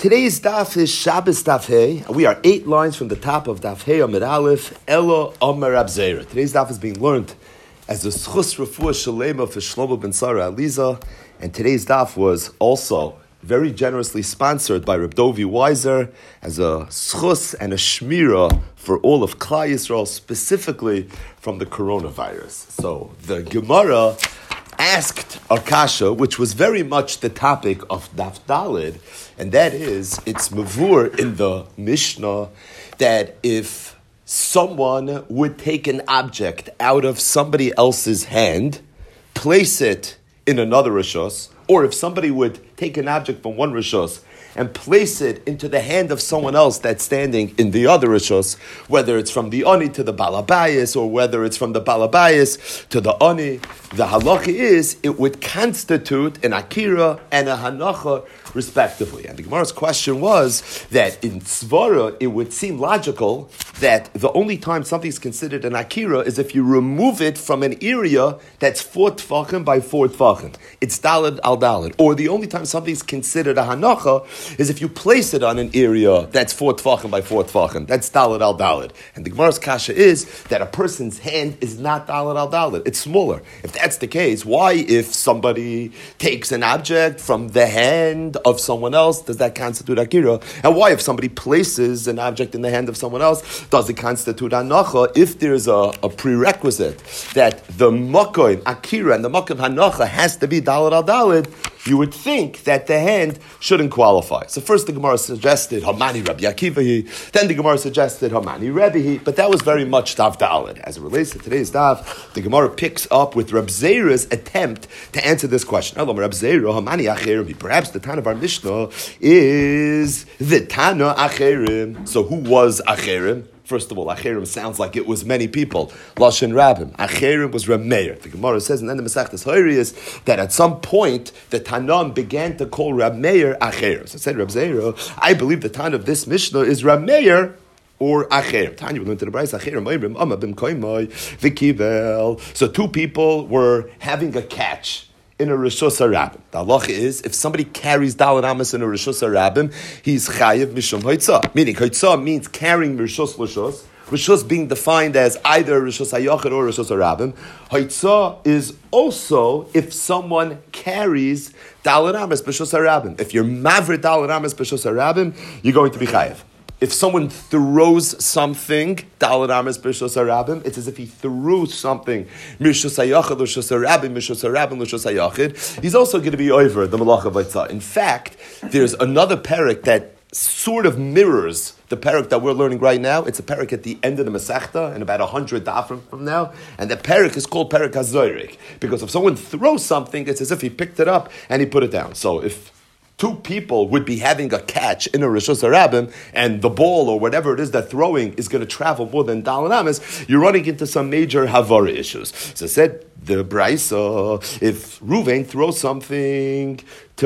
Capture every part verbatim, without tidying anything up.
Today's daf is Shabbos Daf Hey. We are eight lines from the top of Daf Hey Amid Aleph, Elo Omer Rab Zera. Today's daf is being learned as a Schus Refuah Shalema for Shlomo ben Sarah Aliza, and today's daf was also very generously sponsored by Reb Dovi Weiser as a Schus and a Shmira for all of Klal Yisrael, specifically from the coronavirus. So the Gemara asked Arkasha, which was very much the topic of Daf Dalid, and that is, it's mavur in the Mishnah that if someone would take an object out of somebody else's hand, place it in another rishos, or if somebody would take an object from one rishos and place it into the hand of someone else that's standing in the other rishos, whether it's from the ani to the balabayas, or whether it's from the balabayas to the ani, the halacha is it would constitute an akira and a hanacha respectively. And the Gemara's question was that in Tzvara, it would seem logical that the only time something's considered an akira is if you remove it from an area that's four tfachim by four tfachim. It's daled al daled. Or the only time something's considered a hanacha is if you place it on an area that's four tfachim by four tfachim. That's daled al daled. And the Gemara's kasha is that a person's hand is not daled al daled. It's smaller. If that's the case, why, if somebody takes an object from the hand of someone else, does that constitute akira? And why, if somebody places an object in the hand of someone else, does it constitute hanacha? If there's a, a prerequisite that the makom akira and the makom hanacha has to be daled al daled, you would think that the hand shouldn't qualify. So first the Gemara suggested Hamani Rabbi Akivahi, then the Gemara suggested Hamani Rebbehi, but that was very much Daf Daled. As it relates to today's Daf, the Gemara picks up with Reb Zera's attempt to answer this question. Reb Zera, Hamani Acherim. Perhaps the Tana of our Mishnah is the Tana Acherim. So who was Acherim? First of all, Acherim sounds like it was many people. Lashon Rabbim. Acherim was Reb Meir. The Gemara says in the Masechtas Horayos that at some point the Tanam began to call Reb Meir Acherim. So said Reb Zera, I believe the Tan of this Mishnah is Reb Meir or Acher. Tanya, we learned to the Brayis, Acher, Moirim, Amma, Bim Koimai, Vikibel. So two people were having a catch in a Rishus HaRabim. The halacha is, if somebody carries Daled Amos in a Rishus HaRabim, he's Chayiv Mishum Hoitzah. Meaning, Hoitzah means carrying Rishus Lishus. Rishus being defined as either Rishus HaYachid or Rishus HaRabim. Hoitzah is also if someone carries Daled Amos B'Rishus HaRabim. If you're Mavri Daled Amos B'Rishus HaRabim, you're going to be Chayiv. If someone throws something, Daled Amos B'Rishus HaRabim, it's as if he threw something, Mishus HaYachid, Rishus HaRabim, Mishus HaRabim, Rishus HaYachid, he's also going to be over the Malach of Vaitzah. In fact, there's another parak that sort of mirrors the parak that we're learning right now. It's a parak at the end of the Masechta, in about a hundred dafrim from now, and the parak is called parak HaZoyrek, because if someone throws something, it's as if he picked it up and he put it down. So if two people would be having a catch in a Rishus HaRabim, and the ball or whatever it is they're throwing is going to travel more than Daled Amos, you're running into some major Havara issues. So said the Braisa, if Ruvain throws something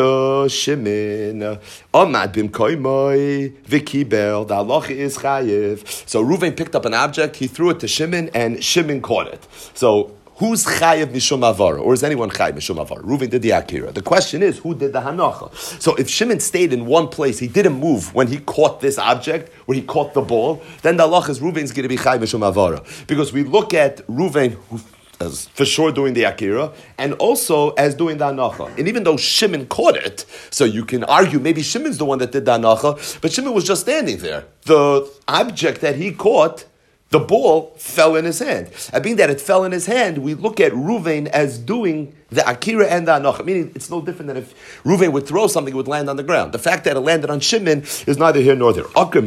to Shimon, Amad bim koimoi vikibel, the halacha is chayiv. So Ruvain picked up an object, he threw it to Shimon, and Shimon caught it. So who's chayiv mishum avara, or is anyone chayiv mishum avara? Reuven did the akira. The question is, who did the hanacha? So if Shimon stayed in one place, he didn't move when he caught this object, where he caught the ball, then the halacha is Reuven's going to be chayiv mishum avara, because we look at Reuven who as for sure doing the akira, and also as doing the hanacha. And even though Shimon caught it, so you can argue maybe Shimon's the one that did the hanacha, but Shimon was just standing there. The object that he caught, the ball fell in his hand. And being that it fell in his hand, we look at Ruvain as doing the akira and the hanacha. Meaning, it's no different than if Ruvain would throw something, it would land on the ground. The fact that it landed on Shimon is neither here nor there.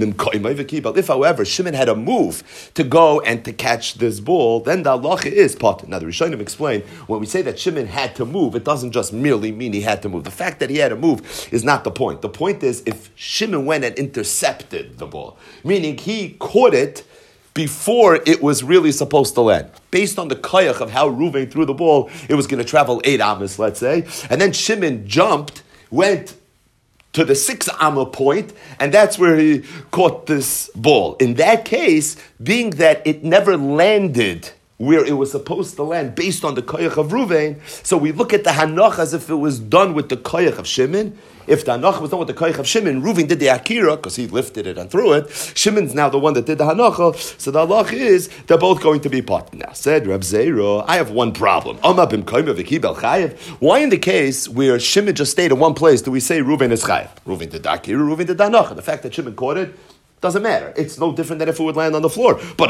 If, however, Shimon had a move to go and to catch this ball, then the halacha is potter. Now, the Rishonim explain, when we say that Shimon had to move, it doesn't just merely mean he had to move. The fact that he had to move is not the point. The point is, if Shimon went and intercepted the ball, meaning he caught it before it was really supposed to land. Based on the kayach of how Reuven threw the ball, it was going to travel eight amos, let's say. And then Shimon jumped, went to the six amma point, and that's where he caught this ball. In that case, being that it never landed where it was supposed to land based on the koyach of Ruvain. So we look at the hanach as if it was done with the koyach of Shimon. If the hanach was done with the koyach of Shimon, Ruvain did the akira because he lifted it and threw it. Shimon's now the one that did the hanacha. So the halach is they're both going to be part. Now said Reb Zera, I have one problem. Why in the case where Shimon just stayed in one place do we say Ruvain is chayav? Ruvain did the akira, Ruvain did the hanacha. The fact that Shimon caught it doesn't matter. It's no different than if it would land on the floor. But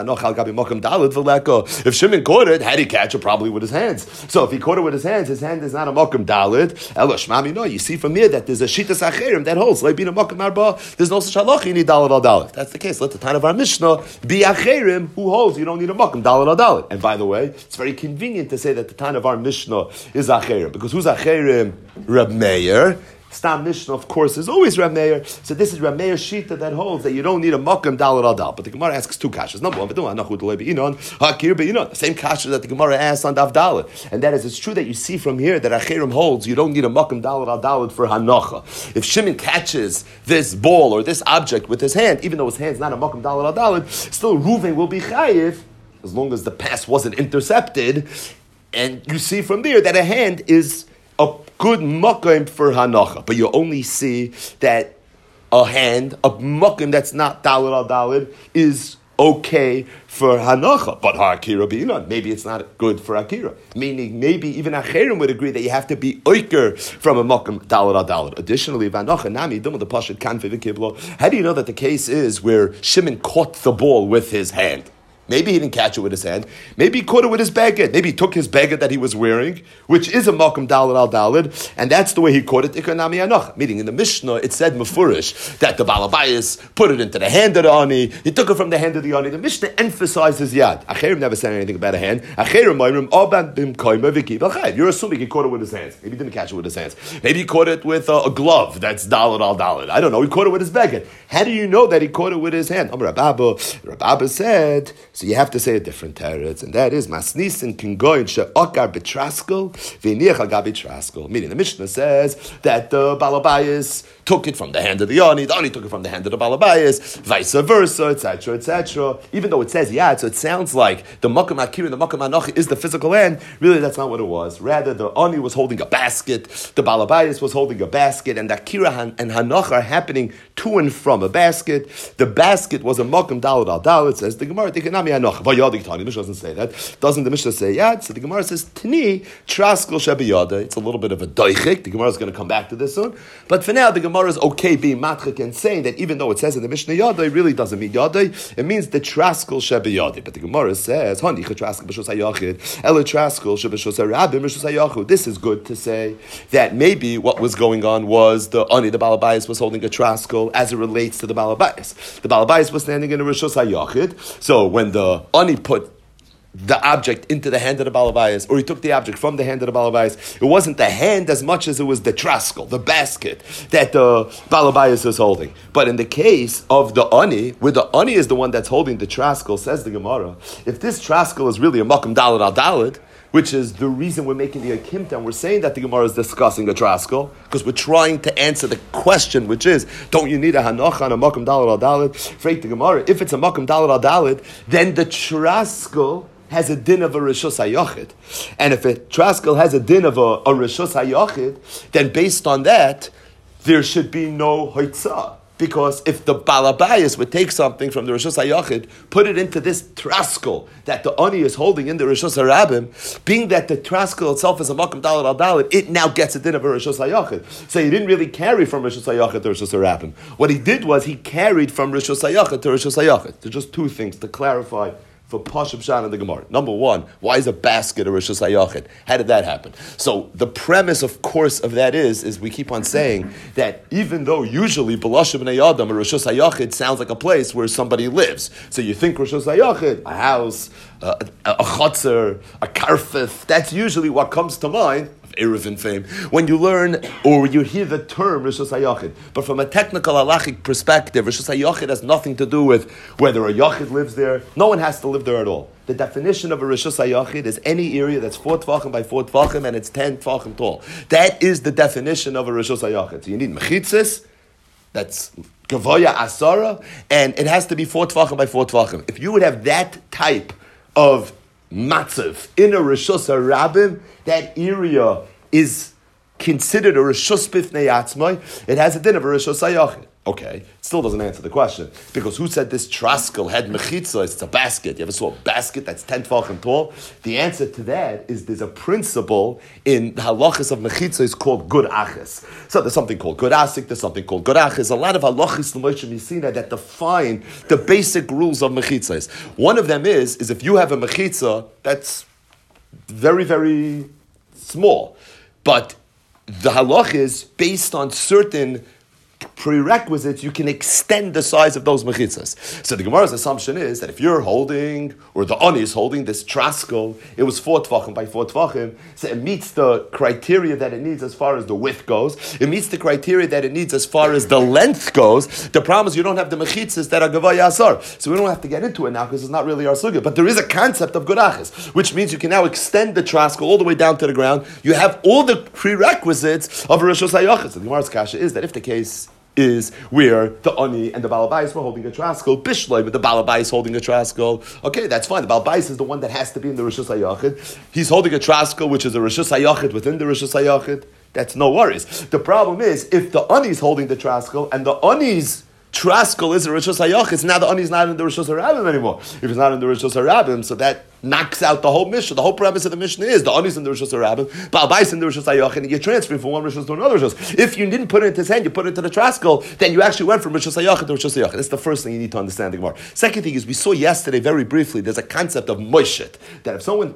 if Shimon caught it, had he catch it probably with his hands. So if he caught it with his hands, his hand is not a mokum dalid. No, you see from here that there's a shitas acherim that holds. Like being a mokum arba, there's no such halach. You need dalid al dalid. That's the case. Let the time of our mishnah be acherim who holds. You don't need a mokum dalid al dalid. And by the way, it's very convenient to say that the time of our mishnah is acherim because who's acherim? Reb Meir. Stam Mishnah, of course, is always Reb Meir. So this is Reb Meir's shita that holds that you don't need a makam dalad al dal. But the Gemara asks two kashas. Number one, the same kasha that the Gemara asks on Dav Dalad. And that is, it's true that you see from here that Acherim holds you don't need a makam dalad al dalad for hanacha. If Shimon catches this ball or this object with his hand, even though his hand's not a makam dalad al dalad, still Ruvain will be chayiv as long as the pass wasn't intercepted. And you see from there that a hand is a good makom for hanacha, but you only see that a hand, a makom that's not dalid al dalid, is okay for hanacha, but ha'akira b'inan, maybe it's not good for akira. Meaning, maybe even acherim would agree that you have to be oiker from a makom dalid al dalid. Additionally, v'hanacha nami dum the pashut kanfe v'kiblo. How do you know that the case is where Shimon caught the ball with his hand? Maybe he didn't catch it with his hand. Maybe he caught it with his baguette. Maybe he took his baguette that he was wearing, which is a makom dalid al dalid, and that's the way he caught it. Ikanami anoch. Meaning in the Mishnah, it said mefurish that the balabayas put it into the hand of the ani. He took it from the hand of the ani. The Mishnah emphasizes yad. Acherim never said anything about a hand. Acherim ma'imrim aban bim koima v'ki b'chayv. You're assuming he caught it with his hands. Maybe he didn't catch it with his hands. Maybe he caught it with a, a glove that's dalid al dalid. I don't know. He caught it with his baguette. How do you know that he caught it with his hand? Amar Rabba, Rabba said. So you have to say a different teretz, and that is masnisin kingoyin she'okar betraskel v'niach al gabi traskel. Meaning the Mishnah says that the balabayas took it from the hand of the ani, the ani took it from the hand of the balabayas, vice versa, et cetera, et cetera. Even though it says yad, so it sounds like the makam akir and the makam anochi is the physical hand. Really, that's not what it was. Rather, the ani was holding a basket, the balabayas was holding a basket, and the akira and hanoch are happening to and from a basket. The basket was a makam dalad al dalad. Says the Gemara, tikanami hanoch. The Mishnah doesn't say that. Doesn't the Mishnah say yad? So the Gemara says tini traskel shebiyada. It's a little bit of a doichik. The Gemara is going to come back to this soon. But for now, the Gemara is okay being matchik and saying that even though it says in the Mishnah yada, it really doesn't mean yada. It means the traskel shebiyada. But the Gemara says hani traskel b'shus hayachid ela traskel sheb'shus harabim b'shus hayachud. This is good to say that maybe what was going on was the ani, the balabayas, was holding a traskel as it relates to the balabayas. The balabayas was standing in a rishus hayachid. So when the ani put the object into the hand of the balabayas, or he took the object from the hand of the balabayas, it wasn't the hand as much as it was the traskel, the basket that the balabayas was holding. But in the case of the ani, where the ani is the one that's holding the traskel, says the Gemara, if this traskel is really a makam dalad al dalad, which is the reason we're making the akimta, and we're saying that the Gemara is discussing the traskel, because we're trying to answer the question, which is, don't you need a hanocha and a makam dalad al dalad? Freak the Gemara, if it's a makam dalad al dalad, then the traskel has a din of a rishus hayachid. And if a traskel has a din of a, a rishus hayachid, then based on that, there should be no hoitzah. Because if the balabayas would take something from the Rishus HaYachid, put it into this traskel that the ani is holding in the Rishus HaRabim, being that the traskel itself is a makam dalad al dalad, it now gets a din of a Rishus HaYachid. So he didn't really carry from Rishus HaYachid to Rishus HaRabim. What he did was he carried from Rishus HaYachid to Rishus HaYachid. There's just two things to clarify for Pashab Shan and the Gemara. Number one, why is a basket a Rishus HaYachid? How did that happen? So the premise, of course, of that is, is we keep on saying that even though usually B'Lashem B'nei Adam, a Rishus HaYachid sounds like a place where somebody lives. So you think Rishus HaYachid, a house, a, a, a chotzer, a karfeth, that's usually what comes to mind. Eruvin fame, when you learn or you hear the term Rishus HaYachid. But from a technical halachic perspective, Rishus HaYachid has nothing to do with whether a Yachid lives there. No one has to live there at all. The definition of a Rishus HaYachid is any area that's four tvachim by four tvachim and it's ten tvachim tall. That is the definition of a Rishus HaYachid. So you need mechitzis, that's Gavoya Asara, and it has to be four tvachim by four tvachim. If you would have that type of matzav in a Rishus HaRabim, that area is considered a Rishus Bifnei Atzmai. It has a din of a Rishus HaYachid. Okay, it still doesn't answer the question. Because who said this traskel had mechitza? It's a basket. You ever saw a basket that's ten tefachim tall? The answer to that is there's a principle in the halachas of mechitza is called good achas. So there's something called good asik, there's something called good achas. A lot of halachas l'Moshe Messina that define the basic rules of mechitzas. One of them is, is if you have a mechitza that's very, very small, but the halach is based on certain prerequisites, you can extend the size of those mechitzas. So the Gemara's assumption is that if you're holding, or the Ani is holding this traskel, it was four tvachim by four tvachim, so it meets the criteria that it needs as far as the width goes. It meets the criteria that it needs as far as the length goes. The problem is you don't have the mechitzas that are gavaya asar. So we don't have to get into it now because it's not really our sugya. But there is a concept of gurachis, which means you can now extend the traskel all the way down to the ground. You have all the prerequisites of a Rishus HaYachid. So the Gemara's kasha is that if the case is where the Ani and the Balabais were holding a traskel, Bishloi with the Balabais holding a traskel. Okay, that's fine. The Balabais is the one that has to be in the Rishus HaYachid. He's holding a traskel, which is a Rishus HaYachid within the Rishus HaYachid. That's no worries. The problem is, if the Ani is holding the traskel, and the Ani's traskel is a Rishus HaYachid, now the Ani is not in the Rishus HaRabim anymore. If it's not in the Rishus HaRabim, so that knocks out the whole Mishnah. The whole premise of the Mishnah is the Ani's in the Rishus HaRabim, Baalbais in the Rishus HaYachid, and you're transferring from one Rishus to another Rishus. If you didn't put it into his hand, you put it into the traskel, then you actually went from Rishus HaYachid to Rishus HaYachid. That's the first thing you need to understand the Gemara. Second thing is, we saw yesterday very briefly, there's a concept of moishet, that if someone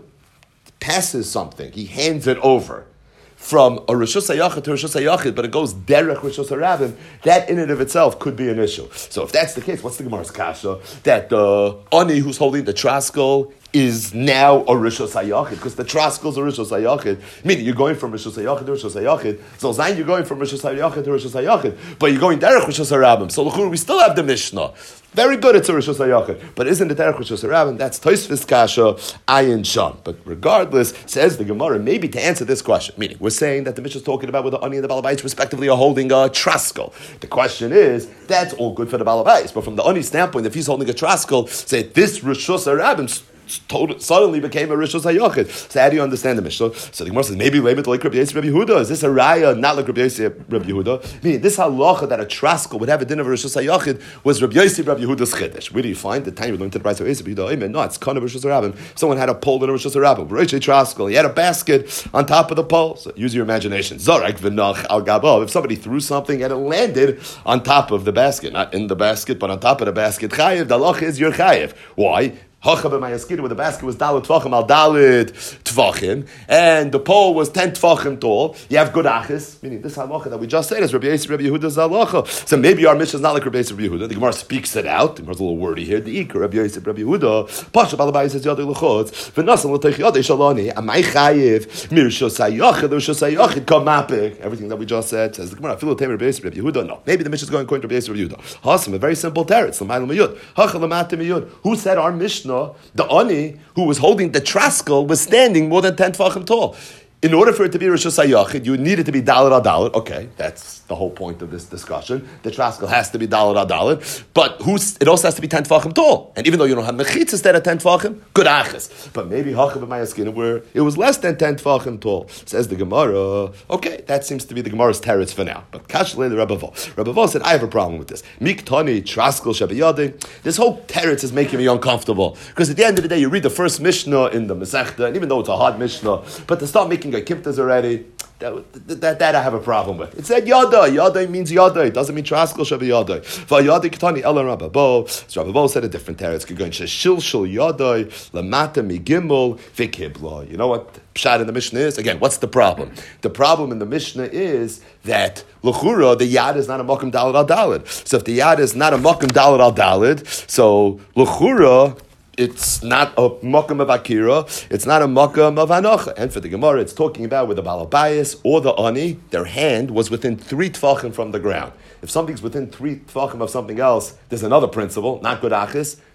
passes something, he hands it over from a Rishus HaYachid to Rishus HaYachid, but it goes derech Rishus HaRabim, that in and of itself could be an issue. So if that's the case, what's the Gemara's kasha? That the Ani who's holding the traskel is now a Rishus HaYachid, because the traskel's a Rishus HaYachid. Meaning you're going from Rishus HaYachid to Rishus HaYachid. So Zayin, you're going from Rishus HaYachid to Rishus HaYachid, but you're going derech Rishus HaRabim. So l'chur, we still have the Mishnah. Very good, it's a Rishus HaYachid. But isn't it derech Rishus HaRabim? That's Tosfos kasha, ayin sham. But regardless, says the Gemara, maybe to answer this question, meaning we're saying that the Mishnah is talking about where the Ani and the Balabais respectively are holding a traskel. The question is, that's all good for the Balabais, but from the Ani standpoint, if he's holding a traskel, say this Rishus HaRabim Total, suddenly became a Rishus HaYachid. So how do you understand the Mishnah? So the Gemara says, maybe limit like Rabbi Yosef Rabbi Yehuda. Is this a raya, not like Rabbi Yosef Rabbi Yehuda? Meaning, this halacha that a traskel would have a din of a Rishus HaYachid was Rabbi Yosef Rabbi Yehuda's chiddush. Where do you find the time you learned to the price of Yosef Rabbi Yehuda? No, it's kind of Rishus HaRabim. Someone had a pole in a Rishus HaRabim. Rosh traskel. He had a basket on top of the pole. So use your imagination. Zorak v'nach al gabav. If somebody threw something and it landed on top of the basket, not in the basket, but on top of the basket, chayev. The halacha is your chayev. Why? Hacha b'mayaskir, where the basket was dalit tvachim al dalit tvachim, and the pole was ten tvachim tall. You have good achis, meaning this halacha that we just said is Rabbi Yosef Rabbi Yehuda's halacha. So maybe our Mishnah is not like Rabbi Yosef Rabbi Yehuda. The Gemara speaks it out. The Gemara's a little wordy here. The Iker Rabbi Yosef Rabbi Yehuda. Pasha balabai says yadei lechotz v'nasam l'teich yadei shalani. Amay chayiv mirshos hayachid l'rishos hayachid kamapik. Everything that we just said says the Gemara. Filu temer Rabbi Yosef Rabbi Yehuda. No, maybe the Mishnah is going according to Rabbi Yosef Rabbi Yehuda. Hasim, a very simple teretz. L'mayil miyud. Hacha l'matim miyud. Who said our Mishnah? The Ani who was holding the traskel was standing more than ten tefachim tall. In order for it to be Rishus HaYachid, you need it to be Dalet al Dalet. Okay, that's the whole point of this discussion. The traskel has to be Dalet al Dalet, but who's, it also has to be ten tefachim tall. And even though you don't have mechitzas that are ten tefachim, good achas. But maybe Hachav b'mayaskin where it was less than ten tefachim tall. Says the Gemara. Okay, that seems to be the Gemara's teretz for now. But Kashlei the Rebbe Vol. Rebbe Vol said, I have a problem with this. Miktani traskel shabiyadi. This whole teretz is making me uncomfortable because at the end of the day, you read the first Mishnah in the Masechta, and even though it's a hard Mishnah, but to start making a kiptas already, that, that, that I have a problem with. It said yada. Yada means yada. It doesn't mean traskel shabi yada. V'yada kitani ela Rabbo. So Rabbo said a different teretz. Going sheshil shel yada lamata migimel v'kibla. You know what pshat in the Mishnah is? Again, what's the problem? The problem in the Mishnah is that l'chura the yad is not a makom dalad al dalad. So if the yad is not a makom dalad al dalad, so l'chura it's not a makam of akira, it's not a makam of hanocha. And for the Gemara, it's talking about with the balabayas or the ani, their hand was within three tefachim from the ground. If something's within three tefachim of something else, there's another principle, not good achis.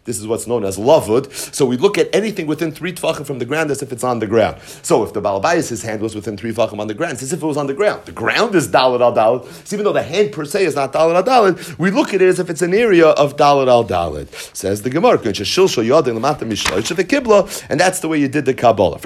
This is what's known as lavud. So we look at anything within three tvachim from the ground as if it's on the ground. So if the Baal Bayis' hand was within three tvachim on the ground, it's as if it was on the ground. The ground is daled al daled. So even though the hand per se is not daled al daled, we look at it as if it's an area of daled al daled. Says the Gemara, and that's the way you did the Kabbalah.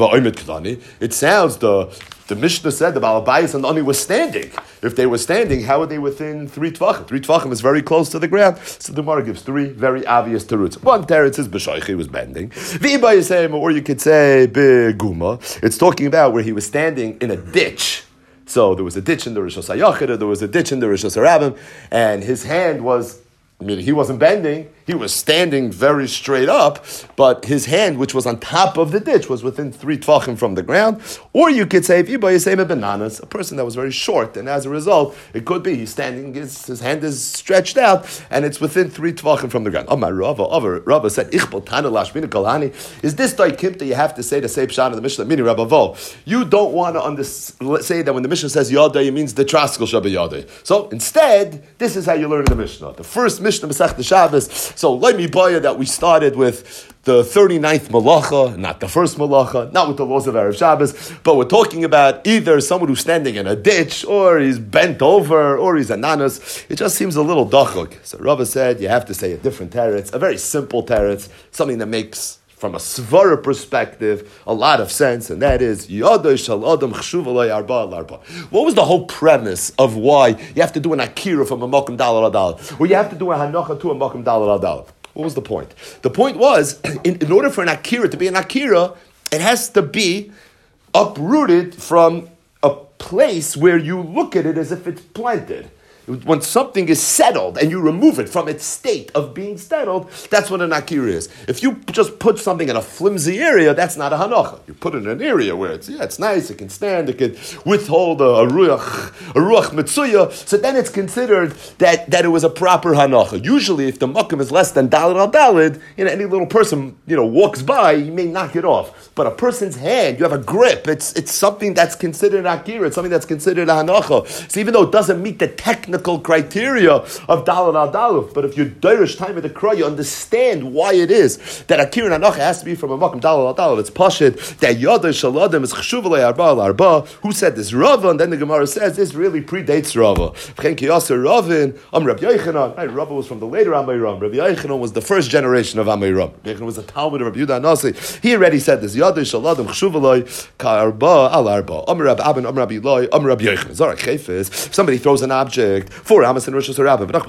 It sounds the The Mishnah said the Baal Bayis and Ani was standing. If they were standing, how are they within three tvachim? Three tvachim is very close to the ground. So the Gemara gives three very obvious teruts. One teretz is b'shoichi was bending. V'ibay or you could say beguma. It's talking about where he was standing in a ditch. So there was a ditch in the Rishos HaYachid, there was a ditch in the Rishos HaRabim, and his hand was, I mean, he wasn't bending. He was standing very straight up, but his hand, which was on top of the ditch, was within three tvachim from the ground. Or you could say, if you buy a bananas, a person that was very short, and as a result, it could be he's standing, his, his hand is stretched out, and it's within three tvachim from the ground. Oh, my Rava, Rava said, Ichbal Tana Lashmina Kalani. Is this Daikimta that you have to say the same Shana of the Mishnah? Meaning, Rabba Vo, you don't want to under, say that when the Mishnah says Yadai, it means the Traskal Shabbat Yadai. So instead, this is how you learn the Mishnah. The first Mishnah, Masech the Shabbos. So let me buy you that we started with the thirty-ninth malacha, not the first malacha, not with the laws of Erev Shabbos, but we're talking about either someone who's standing in a ditch, or he's bent over, or he's a nanas. It just seems a little dachuk. So Rava said you have to say a different teretz, a very simple teretz, something that makes, from a svara perspective, a lot of sense, and that is Yadai shal adam chshuv alay arba al arba. What was the whole premise of why you have to do an akira from a makom dalal al dalal, or you have to do a hanocha to a makom dalal al dalal? What was the point? The point was, in, in order for an akira to be an akira, it has to be uprooted from a place where you look at it as if it's planted. When something is settled and you remove it from its state of being settled, that's what an akira is. If you just put something in a flimsy area, that's not a hanocha. You put it in an area where it's, yeah, it's nice, it can stand, it can withhold a, a ruach, a ruach mitzuya, so then it's considered that, that it was a proper hanocha. Usually, if the makom is less than dalid al dalid, you know, any little person, you know, walks by, you may knock it off. But a person's hand, you have a grip, it's, it's something that's considered an akira, it's something that's considered a hanocha. So even though it doesn't meet the technical criteria of dalad al dalad, but if you derish time of the kra, you understand why it is that akira and hanocha has to be from a makom dalad al dalad. It's pashit that yadai shaladim is chshuv alei arba al arba. Who said this? Rava, and then the Gemara says this really predates Rava. V'chen ki yaser Ravin, Am Rabbi Yochanan. Right, Rava was from the later Amayram. Rabbi Yochanan was the first generation of Amayram. Rabbi Yochanan was a Talmud of Rabbi Yehuda Nasi. He already said this. Yadai shaladim chshuv alei ka arba al arba. Am Rabbi Abin, Am Rabbi Eloi, Am Rabbi Yochanan. Zarek chayfis. If somebody throws an object for Amos and Rosh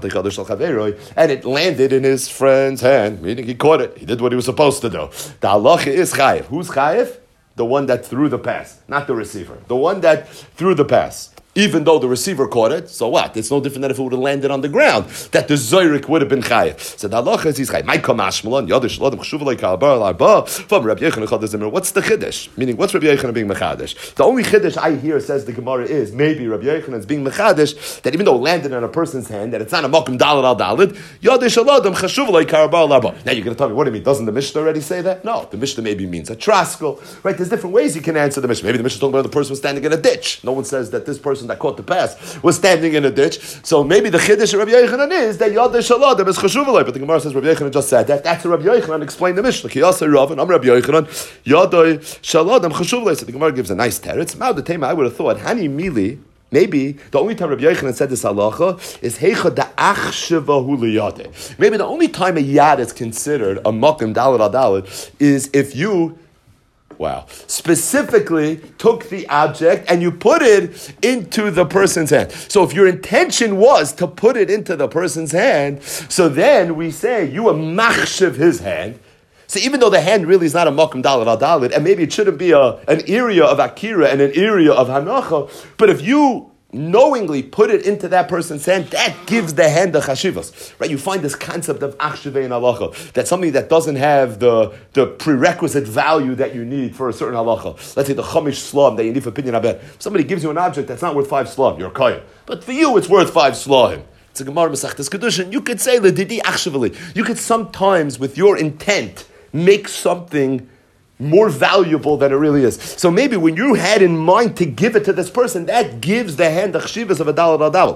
Hashanah, and it landed in his friend's hand, meaning he caught it. He did what he was supposed to do. The halacha is chayiv. Who's chayiv? The one that threw the pass, not the receiver. The one that threw the pass. Even though the receiver caught it, so what? It's no different than if it would have landed on the ground, that the zoyrik would have been chayiv. So the halacha is he's chayiv. My kamashmalan yadish ladim chshuv like kalbar larba. From Rabbi Yochanan chadazimir. What's the chiddush? Meaning, what's Rabbi Yochanan being mechadish? The only chiddush I hear, says the Gemara, is maybe Rabbi Yochanan is being mechadish that even though it landed in a person's hand, that it's not a makom dalad al dalad. Yadish ladim chshuv like kalbar larba. Now you're going to tell me, what do you mean? Doesn't the Mishnah already say that? No, the Mishnah maybe means a traskal. Right? There's different ways you can answer the Mishnah. Maybe the Mishnah is talking about the person was standing in a ditch. No one says that this person that caught the pass was standing in a ditch. So maybe the chiddush of Rabbi Yochanan is that Yadai Shaladim is chashuv alei. But the Gemara says Rabbi Yochanan just said that. That's Rabbi Yochanan explained the Mishnah. Ki yasei Rav and I'm Rabbi Yochanan Yadai Shaladim chashuv alei. So the Gemara gives a nice teretz. Mao the tema I would have thought Hani Mili. Maybe the only time Rabbi Yochanan said this halacha is heicha da achshevahu liyadeh. Maybe the only time a yad is considered a makom dalad al dalad is if you. Wow. Specifically took the object and you put it into the person's hand. So if your intention was to put it into the person's hand, so then we say you are machshev his hand. So even though the hand really is not a makom dalad al dalad, and maybe it shouldn't be a, an area of akira and an area of hanacha, but if you knowingly put it into that person's hand, that gives the hand the chashivas. Right? You find this concept of achshivei and halacha. That's something that doesn't have the, the prerequisite value that you need for a certain halacha. Let's say the chamish slam that you need for opinion abed. Somebody gives you an object that's not worth five slam, you're a kohen. But for you, it's worth five slam. It's a Gemara Masechtas Kedushin. You could say ledidi achshiveli. You could sometimes, with your intent, make something more valuable than it really is. So maybe when you had in mind to give it to this person, that gives the hand the chshivas of a dalad adal.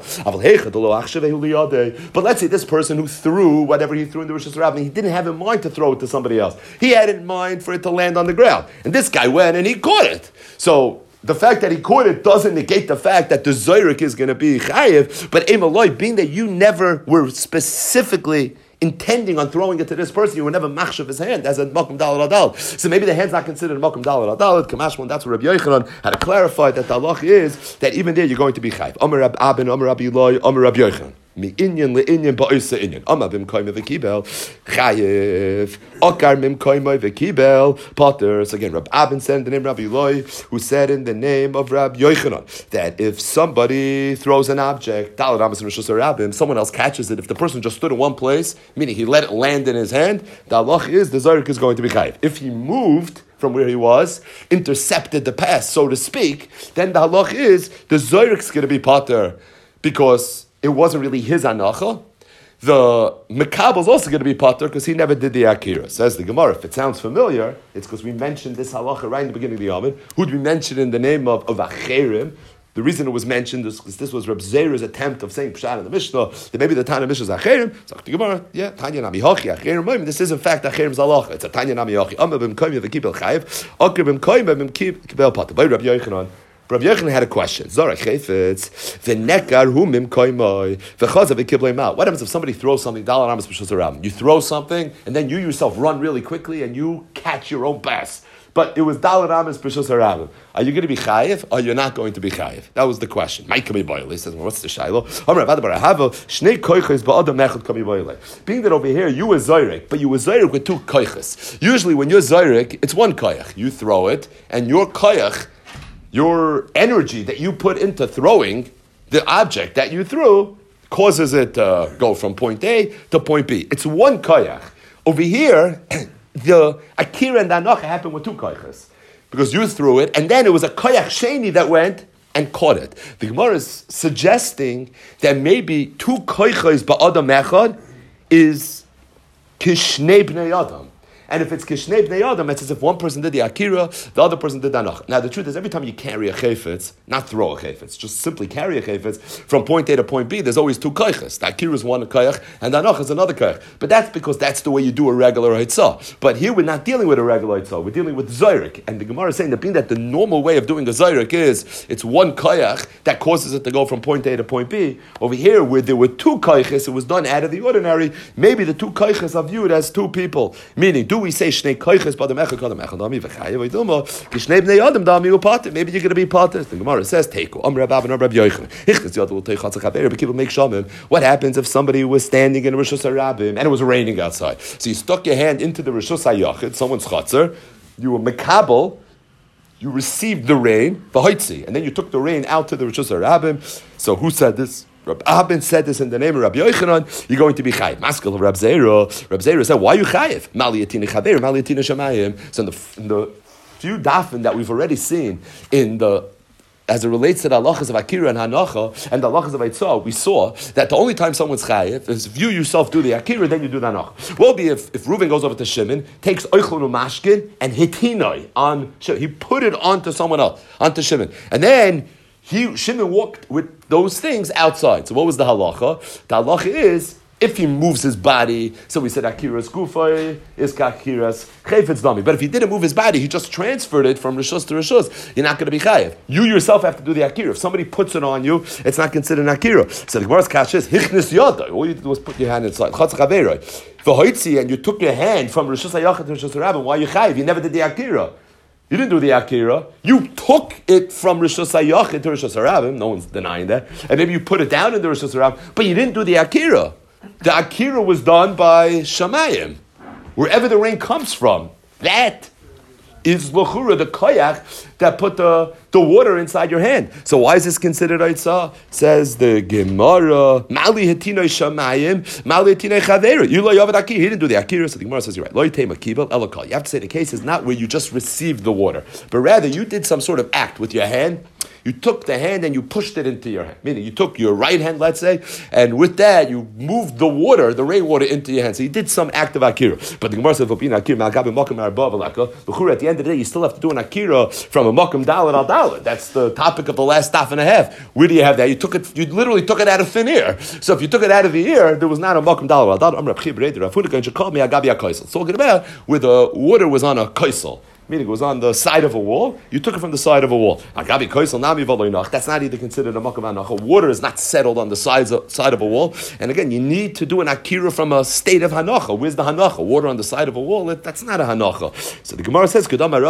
But let's say this person who threw whatever he threw in the Rosh Hashanah, he didn't have in mind to throw it to somebody else. He had in mind for it to land on the ground. And this guy went and he caught it. So the fact that he caught it doesn't negate the fact that the Zoyrek is going to be chayiv, but Emaloi, being that you never were specifically intending on throwing it to this person, you were never machshav his hand as a makom dalad adal. So maybe the hand's not considered a makom dalad adal. Kamashmon, that's where Rabbi Yochanan had to clarify that the halach is that even there you're going to be chayiv. Amar Rab Abin, Amar Rabbi Eloi, Amar Rabbi Yochanan. Mi inyan le inyan ba'isa inyan. Amar bim koyme v'kibel chayiv. Okar mim koyme v'kibel pater. So again, Rab Abin said in the name of Rabbi Eloi, who said in the name of Rabbi Yochanan that if somebody throws an object, Dalad Amos and Rosh Hashanah, someone else catches it. If the person just stood in one place, meaning he let it land in his hand, the halach is the Zoyrek is going to be chayiv. If he moved from where he was, intercepted the pass, so to speak, then the halach is the Zoyrek is going to be pater because it wasn't really his anacha. The Mekabel is also going to be pater because he never did the akira. Says the Gemara, if it sounds familiar, it's because we mentioned this halacha right in the beginning of the Yomid. Who did we mention in the name of, of Acherim? The reason it was mentioned is because this was Reb Zera's attempt of saying Pshat in the Mishnah, that maybe the Tanya Mishnah is Acherim. So the Gemara, yeah, Tanya Nami Hachi, Acherim. This is in fact Acherim's halacha. It's a Tanya Nami Hachi. Amar b'm koyme v'kibel chayiv, Akir b'm koyme b'm kibel pater. By Rabbi Yochanan, Rabbi Yochanan had a question. Zorah chayfetz v'nekar hu mim koymoi v'chazav v'kiblei mal. What happens if somebody throws something? Dalad Amos b'shus haram. You throw something, and then you yourself run really quickly, and you catch your own bass. But it was Dalad Amos b'shus haram. Are you going to be chayiv, or you're not going to be chayiv? That was the question. Mike kami boyle. He says, well, what's the shaylo? Being that over here you were zoyrek, but you were zoyrek with two koiches. Usually when you're zoyrek, it's one koich. You throw it, and your koich, your energy that you put into throwing the object that you threw causes it to go from point A to point B. It's one koyach. Over here, the akira and the anacha happened with two koyachas. Because you threw it, and then it was a koyach sheni that went and caught it. The Gemara is suggesting that maybe two koyachas ba'adam echad is kishnei bnei adam. And if it's kishnei bnei adam, it's as if one person did the akira, the other person did the anach. Now the truth is, every time you carry a chayfetz, not throw a chayfetz, just simply carry a chayfetz from point A to point B, there's always two koiches. The akira is one koich, and the anach is another koich. But that's because that's the way you do a regular hitzah. But here we're not dealing with a regular hitzah, we're dealing with zoyrek. And the Gemara is saying that being that the normal way of doing a zoyrek is, it's one koich that causes it to go from point A to point B. Over here, where there were two koiches, it was done out of the ordinary. Maybe the two koiches are viewed as two people. Meaning, do we say shnei koiches b'adam echad kadam echad dami v'chayev v'idilma kishnei bnei adam dami upater? Maybe you're going to be pater. The Gemara says teiku Amar Rab Abba and Rabbi Yochanan. Hichnas yad will teich chatzach haber. But people make shamim. What happens if somebody was standing in a rishus harabim and it was raining outside? So you stuck your hand into the rishus hayachid, someone's chatzar. You were mekabel. You received the rain, v'hoitzi, and then you took the rain out to the rishus harabim. So who said this? Rab Abin said this in the name of Rabbi Yochanan, you're going to be chayiv. Maskal of Rab Zera. Rab Zera said, why are you chayiv? Maliyatina chaver, maliyatina shamayim. So in the, in the few dafin that we've already seen in the, as it relates to the halachas of Akira and Hanacha and the halachas of Eitzah, we saw that the only time someone's chayiv is if you yourself do the Akira, then you do the Hanacha. Well, be if, if Reuven goes over to Shimon, takes Oichlon Mashkin and Hitinoi on Shimon. He put it onto someone else, onto Shimon. And then He Shimon walked with those things outside. So what was the halacha? The halacha is if he moves his body. So we said akiras gufay is kakiras chayfetz dami. But if he didn't move his body, he just transferred it from rishus to rishus. You're not going to be chayiv. You yourself have to do the akira. If somebody puts it on you, it's not considered an akira. So the Gemara's kasha is hichnis yada. All you did was put your hand inside. Chatzach haveroi. V'hoitzi, and you took your hand from rishus hayachid to rishus harabim. Why are you chayiv? You never did the akira. You didn't do the akira. You took it from Rishus HaYachid to Rishus HaRabim. No one's denying that. And maybe you put it down in the Rishus HaRabim, but you didn't do the akira. The akira was done by Shamayim. Wherever the rain comes from, that is L'chura, the koyach that put the, the water inside your hand. So why is this considered Eitzah? Says the Gemara, Mali Hetinoi Shamayim, Mali Hetinoi Chaveira. You lo Yavad Akira. He didn't do the Akira, so the Gemara says you're right. Lo Yitei Makibel Elokal. You have to say the case is not where you just received the water, but rather you did some sort of act with your hand. You took the hand and you pushed it into your hand. Meaning you took your right hand, let's say, and with that you moved the water, the rainwater, into your hand. So you did some act of Akira. But the Gemara says, at the end of the day, you still have to do an Akira from a Makam Dalet al Dalet. That's the topic of the last half and a half. Where do you have that? You took it, you literally took it out of thin air. So if you took it out of the air, there was not a Makam Dalet al Dalet. It's talking about where the water was on a kaisel. Meaning it was on the side of a wall. You took it from the side of a wall. That's not either considered a makam hanacha. Water is not settled on the sides of, side of a wall. And again, you need to do an akira from a state of hanacha. Where's the hanacha? Water on the side of a wall? That's not a hanacha. So the Gemara says,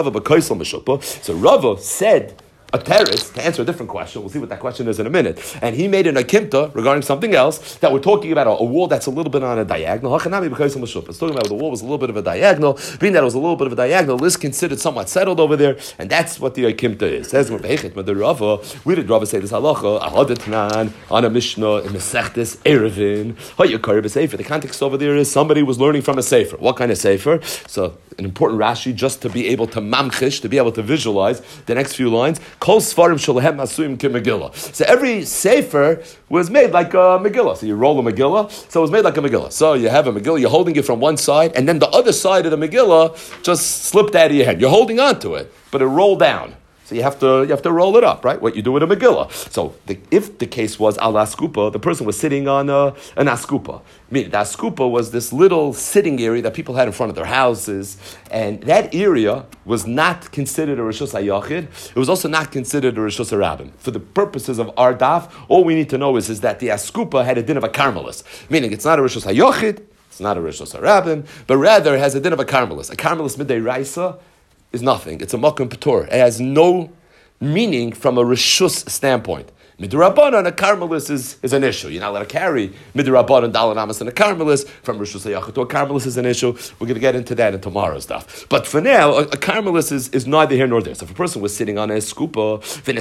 so Rava said a teretz to answer a different question. We'll see what that question is in a minute. And he made an akimta regarding something else that we're talking about a, a wall that's a little bit on a diagonal. It's talking about the wall was a little bit of a diagonal. Being that it was a little bit of a diagonal, is considered somewhat settled over there, and that's what the akimta is. Says we did Rava say this halacha ahadetnan on a mishnah in Masechtes Erevin. The context over there is somebody was learning from a sefer. What kind of sefer? So an important Rashi just to be able to mamchish, to be able to visualize the next few lines. Kol Sfarim Shalahem Asuim Ki Megillah. So every sefer was made like a Megillah. So you roll a Megillah, so it was made like a Megillah. So you have a Megillah, you're holding it from one side, and then the other side of the Megillah just slipped out of your hand. You're holding on to it, but it rolled down. So you have to you have to roll it up, right? What you do with a Megillah. So the, if the case was al askupa, the person was sitting on a, an askupa. I mean, the askupa was this little sitting area that people had in front of their houses, and that area was not considered a Rishus HaYachid. It was also not considered a Rishus HaRabim. For the purposes of our daf, all we need to know is, is that the askupa had a din of a karmelis, meaning it's not a Rishus HaYachid, it's not a Rishus HaRabim, but rather it has a din of a karmelis. A karmelis midday raisa is nothing. It's a makom patur. It has no meaning from a rishus standpoint. Midrabanan, a karmelis is, is an issue. You're not allowed to carry midrabanan dalanamas and a karmelis from rishus hayachid to a karmelis is an issue. We're going to get into that in tomorrow's stuff. But for now, a, a karmelis is, is neither here nor there. So if a person was sitting on a skupa,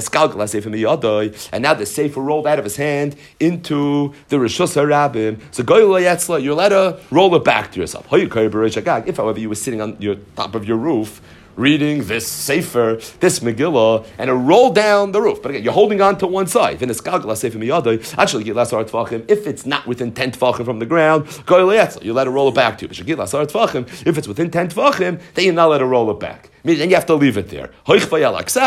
and now the sefer rolled out of his hand into the rishus harabim, so goyla you're allowed to roll it back to yourself. If, however, you were sitting on your top of your roof, reading this sefer, this Megillah, and it rolled down the roof. But again, you're holding on to one side. Actually, if it's not within ten tefachim from the ground, you let it roll it back to you. If it's within ten tefachim, then you're not allowed to roll it back. Then you have to leave it there. You have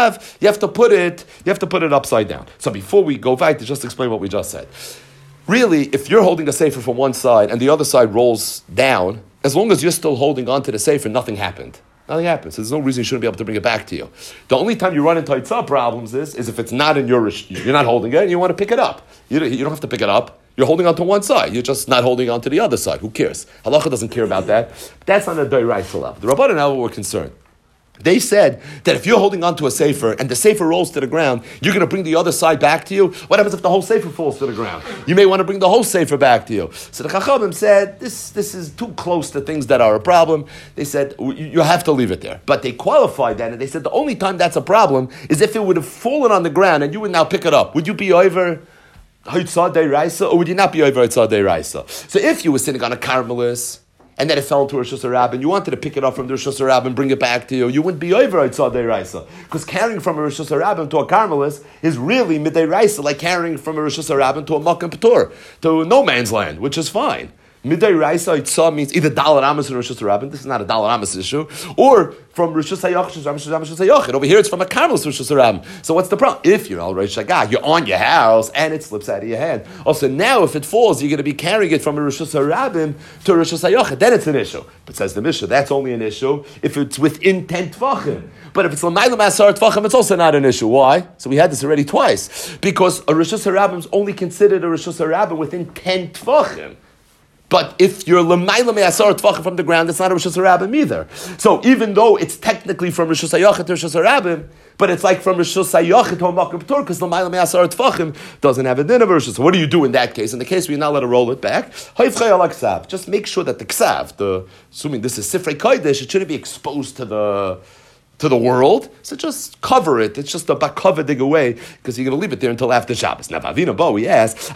to put it, you have to put it upside down. So before we go back to just explain what we just said. Really, if you're holding the sefer from one side and the other side rolls down, as long as you're still holding on to the sefer, nothing happened. Nothing happens. So there's no reason you shouldn't be able to bring it back to you. The only time you run into Eitzah problems is, is if it's not in your, you're not holding it and you want to pick it up. You don't, you don't have to pick it up. You're holding on to one side. You're just not holding on to the other side. Who cares? Halacha doesn't care about that. But that's on a Doraisa level. The Rabbanan now were concerned. They said that if you're holding on to a sefer and the sefer rolls to the ground, you're going to bring the other side back to you. What happens if the whole sefer falls to the ground? You may want to bring the whole sefer back to you. So the Chachamim said, this, this is too close to things that are a problem. They said, you have to leave it there. But they qualified that, and they said the only time that's a problem is if it would have fallen on the ground and you would now pick it up. Would you be over Haitzah Deiraisa, or would you not be over Haitzah Deiraisa? So if you were sitting on a karmelis, and then it fell into a Rishus HaRabim, and you wanted to pick it up from the Rishus HaRabim and bring it back to you, you wouldn't be over Eitzah Deiraisa. Because carrying from a Rishus HaRabim to a Karmelis is really Midei Raisa, like carrying from a Rishus HaRabim to a Makkah Patur, to no man's land, which is fine. Midei Raisa Eitzah means either Dalar Amos or Rishus HaRabim. This is not a Dalar Amos issue. Or from Rishus HaYachid, Rishus HaYachid. Over here it's from a Karmelis Rishus HaRabim. So what's the problem? If you're Al Reish Shagah, you're on your house and it slips out of your hand. Also now if it falls, you're going to be carrying it from a Rishus HaRabim to a Rishus HaYachid. Then it's an issue. But says the Mishnah, that's only an issue if it's within ten Tvachim. But if it's L'mayla Masar Tvachim, it's also not an issue. Why? So we had this already twice. Because a Rishus HaRabim is only considered a Rishus HaRabim within ten Tvachim. But if you're l'mayla me'asar tvachim from the ground, it's not a Rishus HaRabim either. So even though it's technically from Rishus HaYachid to Rishus HaRabim, but it's like from Rishus HaYachid to a Makkah P'tur, because l'mayla me'asar tvachim doesn't have a din of Rishus. So what do you do in that case? In the case where you're not allowed to roll it back, just make sure that the ksav, the assuming this is Sifrei Kodesh, it shouldn't be exposed to the to the world, so just cover it. It's just a bakava dig away because you're going to leave it there until after Shabbos. Now, Avina Bo, we ask,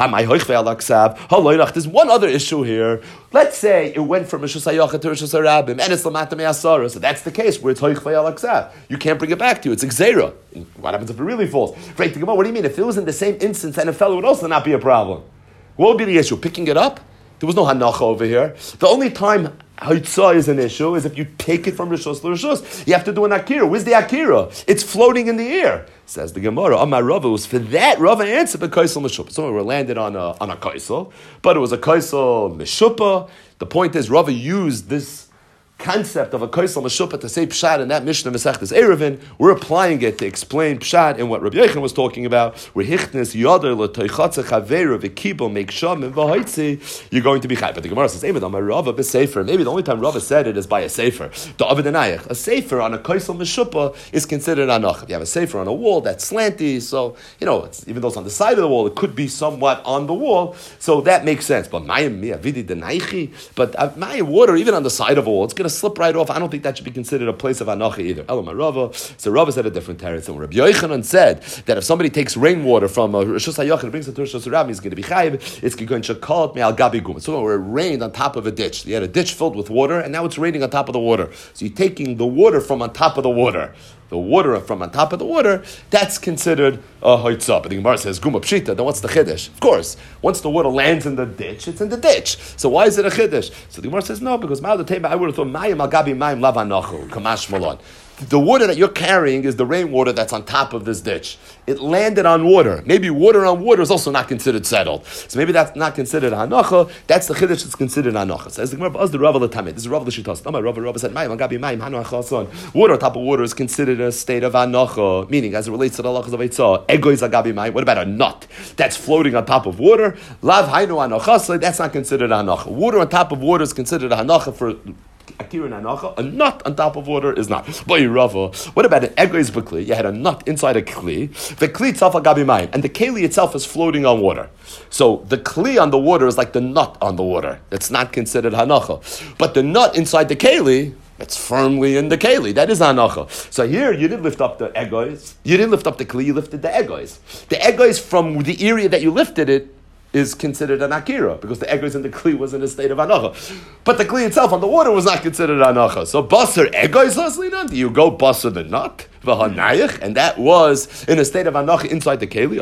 there's one other issue here. Let's say it went from Rishus HaYachid to Rishus HaRabim, and it's Lamata Me'asara. So that's the case where it's Hoichvei Al Aksav. You can't bring it back to you. It's Xera. What happens if it really falls? Right, what do you mean? If it was in the same instance and it fell, it would also not be a problem. What would be the issue? Picking it up? There was no hanacha over here. The only time Haitzah is an issue is if you take it from Rishos to Rishos. You have to do an Akira. Where's the Akira? It's floating in the air. Says the Gemara, Amar Rava, was for that Rava answer the Kaisel Meshupa. Some were landed on a, on a Kaisel, but it was a Kaisel Meshupa. The point is, Rava used this concept of a Kaisel Meshupa to say Pshat in that Mishnah Masechtas Erevin. We're applying it to explain Pshat in what Rabbi Yochanan was talking about, where Hichnes Yoder L'Toichatze Chavera V'Kibel Make Sham and V'Haitzi, you're going to be Chai. But the Gemara says, Emed Amar Rava B'Sefer. Maybe the only time Rava said it is by a Sefer. The Avidanayach. A Sefer on a Kaisel Meshupa is considered Anach. If you have a Sefer on a wall that's slanty, so, you know, it's, even though it's on the side of the wall, it could be somewhat on the wall, so that makes sense. But Mayim Mi Avidi Denaichi, but uh, Mayim water, even on the side of a wall, it's going to slip right off. I don't think that should be considered a place of anacha either. Elam Rava. So Rava said a different teretz. So Rabbi Yochanan said that if somebody takes rainwater from a Rishus HaYachid and brings it to Rishus HaRabim, he's going to be chayiv. It's going to call it me'al gabi gum. So where it rained on top of a ditch. You had a ditch filled with water, and now it's raining on top of the water. So you're taking the water from on top of the water. The water from on top of the water, that's considered a hoitzah. But the Gemara says, Guma Pshita, then what's the chiddush? Of course, once the water lands in the ditch, it's in the ditch. So why is it a chiddush? So the Gemara says, no, because I would have thought, Mayim al gabi mayim lavanachu, kamash malon. The water that you're carrying is the rainwater that's on top of this ditch. It landed on water. Maybe water on water is also not considered settled. So maybe that's not considered hanacha. That's the chiddush that's considered hanacha. So as the Gemara, as the Rava l'tamid, this is Rava l'shitas. No, my Rava Rava said, "Mayim agabi mayim hanacha son." Water on top of water is considered a state of hanacha, meaning as it relates to the halachas of eitzah. Egois agabi mayim. What about a nut that's floating on top of water? Lav hainu hanacha. That's not considered hanacha. Water on top of water is considered a hanacha for Akira and Anacha. A nut on top of water is not. Boy, Rava. What about an egois b'kli? You had a nut inside a kli. The kli itself agabi mayim, and the keli itself is floating on water. So the kli on the water is like the nut on the water. It's not considered hanacha. But the nut inside the keli, it's firmly in the keli. That is hanacha. So here you didn't lift up the egois. You didn't lift up the kli. You lifted the egois. The egois from the area that you lifted it is considered an akira, because the egois in the kli was in a state of anacha. But the kli itself on the water was not considered anacha. So basar egois laslinan, do you go basar the nut? V'hanayich, and that was in a state of anacha inside the keli.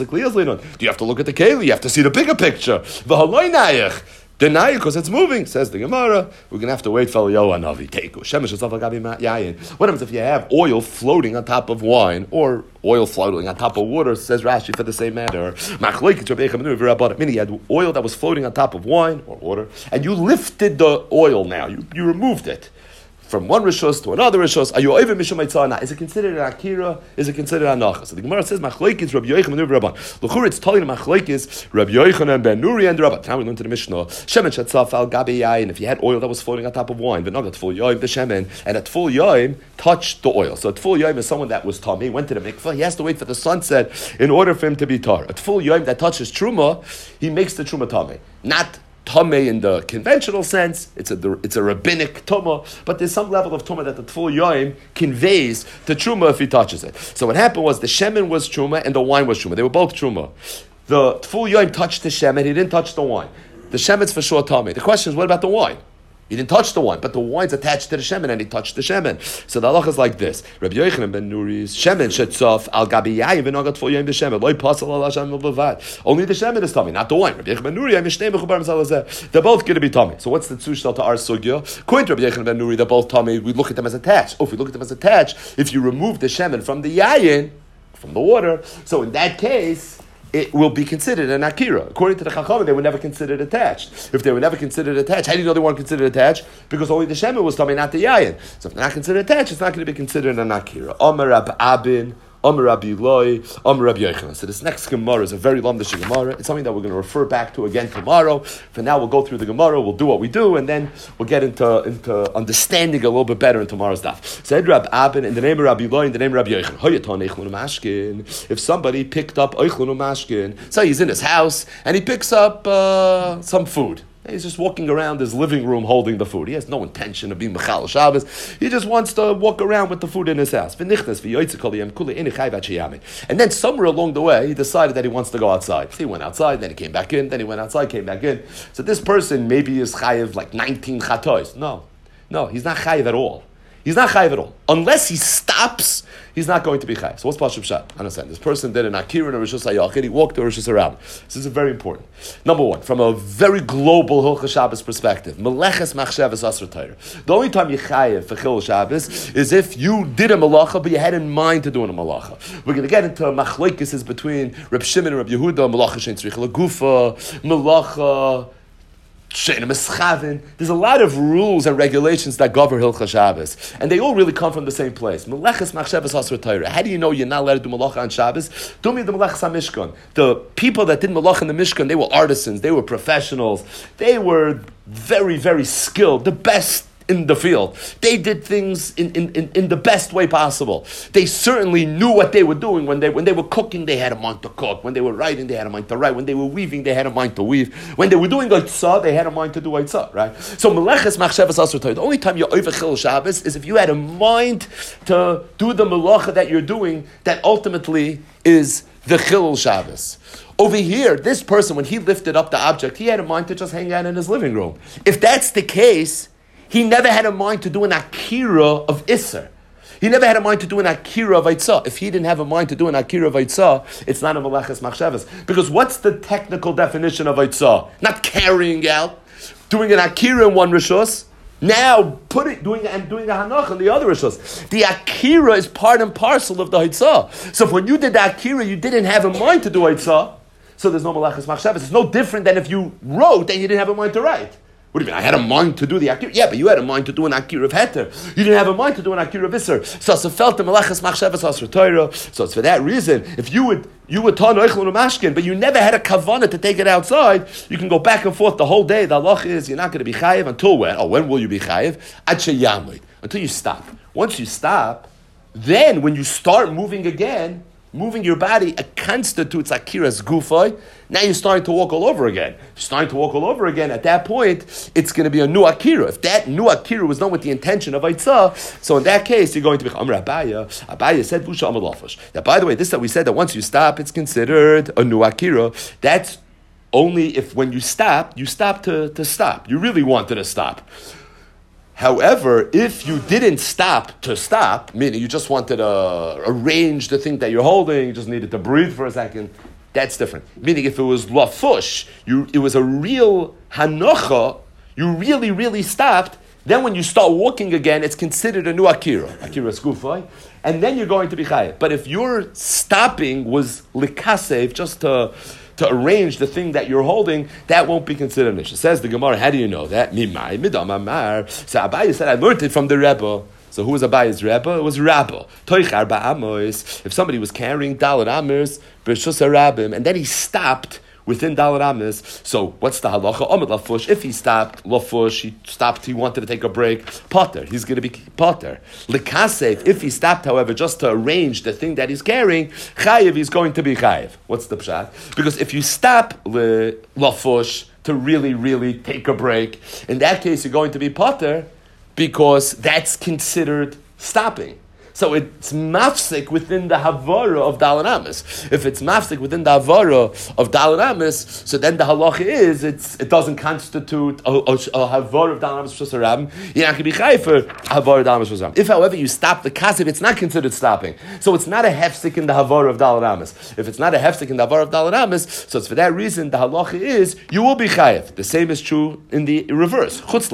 Do you have to look at the keli? You have to see the bigger picture. V'haloynayich. Deny it because it's moving, says the Gemara. We're going to have to wait for Eliyahu Hanavi. What happens if you have oil floating on top of wine, or oil floating on top of water, says Rashi, for the same matter? Meaning you had oil that was floating on top of wine or water, and you lifted the oil now. You, you removed it from one rishos to another rishos. Are you over mishum eitzah? Is it considered an akira? Is it considered an anacha? So the Gemara says machlokes Rabbi Yochanan and Rabban. L'chur it's telling machlokes Rabbi Yochanan ben Nuri and Rabban. Now we learn to the Mishnah. Shemen shetzaf al gabi yain. If you had oil that was floating on top of wine, but not at full yaim the shemen, and at full yaim touched the oil. So at full yaim is someone that was tar. He went to the mikvah. He has to wait for the sunset in order for him to be tar. At full yaim that touches truma, he makes the truma tameh. Not Tomei in the conventional sense, it's a it's a rabbinic Tumah, but there's some level of Tumah that the Tful Yoim conveys to Truma if he touches it. So what happened was the Shemen was Truma and the wine was Truma. They were both Truma. The Tful Yoim touched the Shemen, he didn't touch the wine. The Shemen's for sure Tomei. The question is, what about the wine? He didn't touch the wine, but the wine's attached to the shemen, and he touched the shemen. So the halacha is like this: Rabbi Yochanan ben Nuri's shemen shetzaf al gabi yayin v'nagat full yayin b'shemen loy pasal al hashem v'levad. Only the shemen is tummy, not the wine. Rabbi Yochanan ben Nuri, mishnei mechubar misalazeh. They're both going to be tummy. So what's the tzushtal to our sugya? According to Rabbi Yochanan ben Nuri, they're both tummy. We look at them as attached. Oh, if we look at them as attached, if you remove the shemen from the yayin, from the water, so in that case, it will be considered an akira. According to the Chachamim, they were never considered attached. If they were never considered attached, how do you know they weren't considered attached? Because only the shemen was tummy, not the yayin. So if they're not considered attached, it's not going to be considered an akira. Amar Rab Abin, Amar Rabbi Loi, Amar Rabbi Yochanan. So this next Gemara is a very lamdish Gemara. It's something that we're going to refer back to again tomorrow. For now, we'll go through the Gemara, we'll do what we do, and then we'll get into, into understanding a little bit better in tomorrow's daf. Said Rab Abin, in the name of Rabbi Loi, in the name of Rabbi Yochanan. If somebody picked up Eichlun Mashkin, so he's in his house, and he picks up uh, some food. He's just walking around his living room holding the food. He has no intention of being Mechal Shabbos. He just wants to walk around with the food in his house. And then somewhere along the way, he decided that he wants to go outside. So he went outside, then he came back in, then he went outside, came back in. So this person maybe is chayiv like nineteen chatois. No, no, he's not chayiv at all. He's not chayiv at all. Unless he stops, he's not going to be chayiv. So what's Pashut Pshat? Understand, this person did an akira and a Rishus HaYachid, he walked to Rishus HaRabim. This is very important. Number one, from a very global Hilchos Shabbos perspective, Meleches Machshavas Asr Torah. The only time you chayiv for Chil Shabbos is if you did a malacha, but you had in mind to do a malacha. We're going to get into machlokes between Reb Shimon and Reb Yehuda, malacha shein tzrich legufa, malacha there's a lot of rules and regulations that govern Hilchos Shabbos, and they all really come from the same place. Meleches machshavas asur Torah. How do you know you're not allowed to do malacha on Shabbos? Do me the meleches hamishkan. The people that did malacha in the Mishkan, they were artisans, they were professionals, they were very, very skilled, the best in the field. They did things in, in, in, in the best way possible. They certainly knew what they were doing. When they when they were cooking, they had a mind to cook. When they were writing, they had a mind to write. When they were weaving, they had a mind to weave. When they were doing Eitzah, they had a mind to do Eitzah, right? So Meleches Machshavas Asur Torah. The only time you're over Chil Shabbos is if you had a mind to do the melacha that you're doing that ultimately is the Chil Shabbos. Over here, this person, when he lifted up the object, he had a mind to just hang out in his living room. If that's the case, he never had a mind to do an akira of Isser. He never had a mind to do an akira of Eitzah. If he didn't have a mind to do an akira of Eitzah, it's not a meleches machshavas. Because what's the technical definition of Eitzah? Not carrying out, doing an akira in one rishus, now put it doing and doing a hanach in the other rishus. The akira is part and parcel of the Eitzah. So if when you did the akira, you didn't have a mind to do Eitzah, so there's no meleches machshavas. It's no different than if you wrote and you didn't have a mind to write. What do you mean? I had a mind to do the akira. Yeah, but you had a mind to do an akira of heter. You didn't have a mind to do an akira of iser. So it's felt the meleches machshavas asur Torah. So it's for that reason. If you would you would ton oichlon umashkin, but you never had a kavanah to take it outside, you can go back and forth the whole day. The halach is you're not going to be chayiv until when? Oh, when will you be chayiv? Ad sheyamid, until you stop. Once you stop, then when you start moving again, moving your body, it constitutes akiras gufay. Now you're starting to walk all over again. You're starting to walk all over again. At that point, it's going to be a new akira. If that new akira was done with the intention of Eitzah, so in that case, you're going to be Amr Abaya. Abaya said, Vusha Amar Lafash. That by the way, this that we said that once you stop, it's considered a new akira. That's only if when you stop, you stop to, to stop. You really wanted to stop. However, if you didn't stop to stop, meaning you just wanted to arrange the thing that you're holding, you just needed to breathe for a second, that's different. Meaning if it was lafush, you it was a real hanocha, you really, really stopped, then when you start walking again, it's considered a new akira, akira skufay, and then you're going to be chayav. But if your stopping was likasev, just to to arrange the thing that you're holding, that won't be considered an issue. Says the Gemara, how do you know that? Mimai, midam amar. So Abaye said, I learned it from the Rebbe. So who was Abaye's Rebbe? It was Rabba. Toichar ba'amos. If somebody was carrying Dalet Amos, b'shus harabim, and then he stopped within Dalet Amos, so what's the halacha? Omid lafush. If he stopped, lafush, he stopped, he wanted to take a break, potter, he's going to be potter. Likasef, if he stopped, however, just to arrange the thing that he's carrying, chayiv, he's going to be chayiv. What's the pshat? Because if you stop lafush to really, really take a break, in that case, you're going to be potter, because that's considered stopping. So it's mafsik within the havara of Dalet Amos. If it's mafsik within the havara of Dalet Amos, so then the halacha is it's it doesn't constitute a, a, a havara of Dalet Amos Rishus HaRabim. You're not going to be chayiv for havara of Dalet Amos Rishus HaRabim. If, however, you stop the kasif, it's not considered stopping. So it's not a hefsik in the havara of Dalet Amos. If it's not a hefsik in the havara of Dalet Amos, so it's for that reason the halacha is you will be chayiv. The same is true in the reverse. If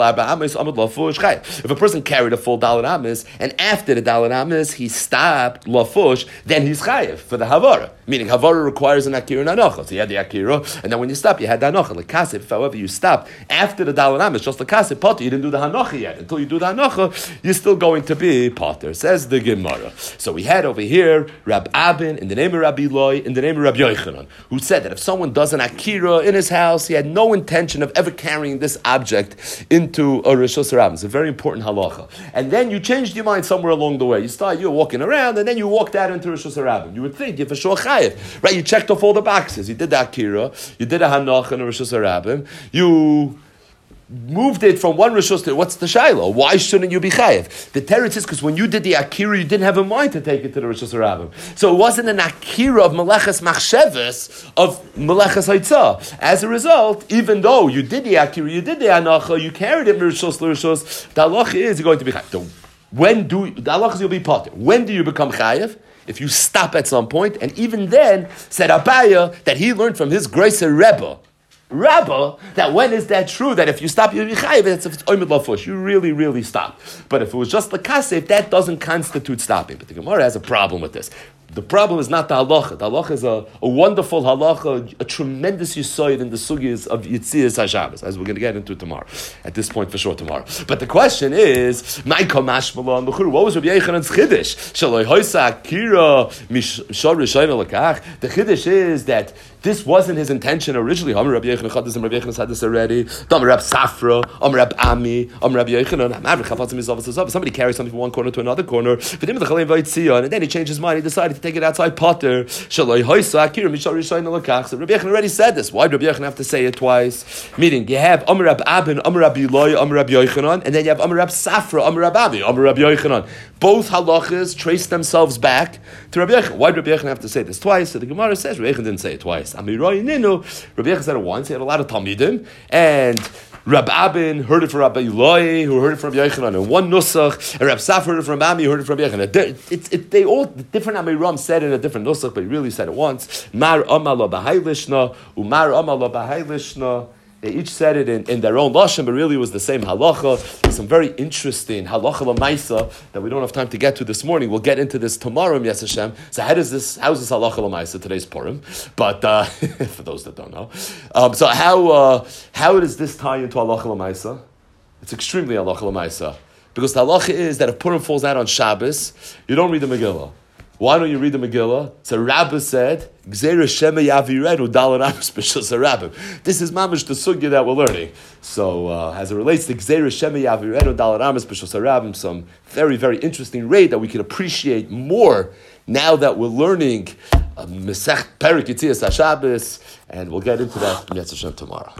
a person carried a full Dalet Amos and after the Dalet Amos he stopped lafush, then he's chayiv for the havara. Meaning havara requires an akira and anocha. So you had the akira, and then when you stop, you had the anocha. Like kasif, if however you stopped after the Dalet Amos, just the kasif potter, you didn't do the hanocha yet. Until you do the hanocha, you're still going to be potter. Says the Gemara. So we had over here Rab Abin in the name of Rabbi Eloi, in the name of Rabbi Yochanan, who said that if someone does an akira in his house, he had no intention of ever carrying this object into a Rishus HaRabim. It's a very important halacha. And then you changed your mind somewhere along the way. You start, you're walking around, and then you walked out into Rishus HaRabim. You would think you're for sure chayiv, right? You checked off all the boxes. You did the akira, you did a hanach and a Rishus HaRabim. You moved it from one rishus to what's the shaila? Why shouldn't you be chayiv? The teretz is because when you did the akira, you didn't have a mind to take it to the rishus harabim. So it wasn't an akira of meleches machsheves of meleches haitzah. As a result, even though you did the akira, you did the anacha, you carried it from rishus to rishus, the halacha is you're going to be chayiv. When do the halacha is you'll be potter? When do you become chayiv? If you stop at some point, and even then, said Abaya that he learned from his Greiser Rebbe. Rabba, that when is that true? That if you stop, you'll be chayiv. It's if it's oimid lafush, you really, really stop. But if it was just lakasef, that doesn't constitute stopping. But the Gemara has a problem with this. The problem is not the halacha. The halacha is a, a wonderful halacha, a tremendous yisoid in the sugiyas of Yitzias HaShabbos, as we're going to get into tomorrow. At this point, for sure, tomorrow. But the question is, what was Rabbi Yechanan's chiddush? The chiddush is that this wasn't his intention originally. Rabbi Yechanan had this already. Rab Safra, Rab Ami, Rabbi Yechanan. Somebody carries something from one corner to another corner, and then he changed his mind. He decided to take it outside Potter. So Rabbi Yechanan already said this. Why did Rabbi Yechanan have to say it twice? Meaning, you have Amar Rab Abin, Amar Rab Eloi, Amar Rab Yochanan, and then you have Amar Rab Safra, Amar Rab Ami, Amar Rab Yochanan. Both halachas trace themselves back to Rabbi Yechanan. Why did Rabbi Yechanan have to say this twice? So the Gemara says Rabbi Yechanan didn't say it twice. Amiroi Ninu, Rabbi Yechanan said it once. He had a lot of talmidim, and Rab Abin heard it from Rabbi Eloi, who heard it from Rabbi Yochanan in one nusach, and Rab Safra heard it from Ami, who heard it from Rabbi Yochanan. It, it, they all different Amiram said it in a different nusach, but he really said it once. Mar Amalo B'Hailishna, Umar Amalo B'Hailishna. They each said it in, in their own lashon, but really it was the same halacha. There's some very interesting halacha l'maisa that we don't have time to get to this morning. We'll get into this tomorrow, Yes Hashem. So how does this? How is this halacha l'maisa? Today's Purim, but uh, for those that don't know, um, so how uh, how does this tie into halacha l'maisa? It's extremely halacha l'maisa because the halacha is that if Purim falls out on Shabbos, you don't read the Megillah. Why don't you read the Megillah? So Rabbah said, Gzeira Shema Yaviredu Dalar Amos B'Shus Rabbah. This is mamish the sugya that we're learning. So uh, as it relates to Gzeira Shema Yaviredu Dalar Amos B'Shus Rabbah, some very, very interesting rate that we can appreciate more now that we're learning uh, Mesech Perik Yitzias HaShabbos, and we'll get into that Yetz Hashem tomorrow.